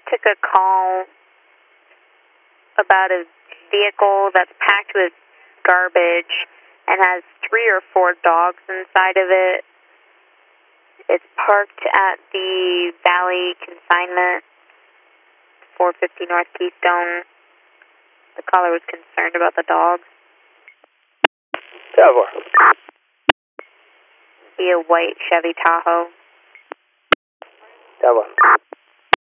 took a call about a vehicle that's packed with garbage and has 3 or 4 dogs inside of it. It's parked at the Valley Consignment, 450 North Keystone. The caller was concerned about the dogs. Tower. Be a white Chevy Tahoe. Tower.